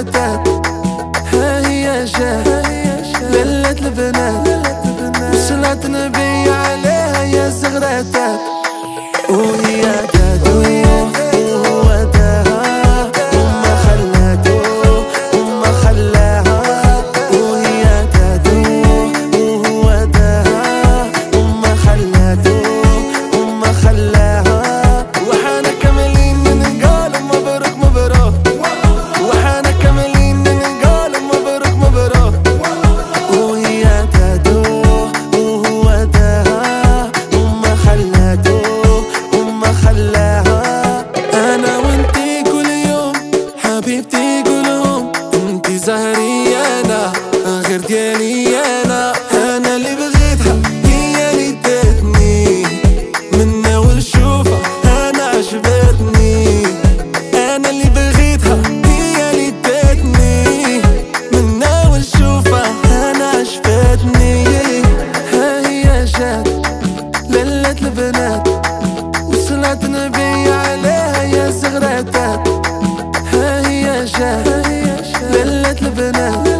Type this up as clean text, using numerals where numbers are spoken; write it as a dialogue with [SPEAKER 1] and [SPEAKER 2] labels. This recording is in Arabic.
[SPEAKER 1] زغراتات. ها هي جات ليلة البنات، وصلاة النبي عليها يا زغراتات. وهي دادو وهو داها وما خلاتو وما خلاها. وهي دادو وهو داها وما خلاتو وما خلاها. وحنا كاملين نقول مبروك مبروك، وحنا كاملين نقول مبروك مبروك. وهي دادو وهو داها وما خلاتو وما خلاها. انا وانتي كل يوم حبيبتي كلهم، انتي زهري انا غير ديالي انا. انا اللي بغيتها هي اللي داتني، من اول شوفة انا عجبتني. انا اللي بغيتها هي اللي داتني، من اول شوفة انا عجبتني. ها هي جات ليلة البنات، وصلاة النبي عليها يا زغراتات. ها هي جات ليلة البنات،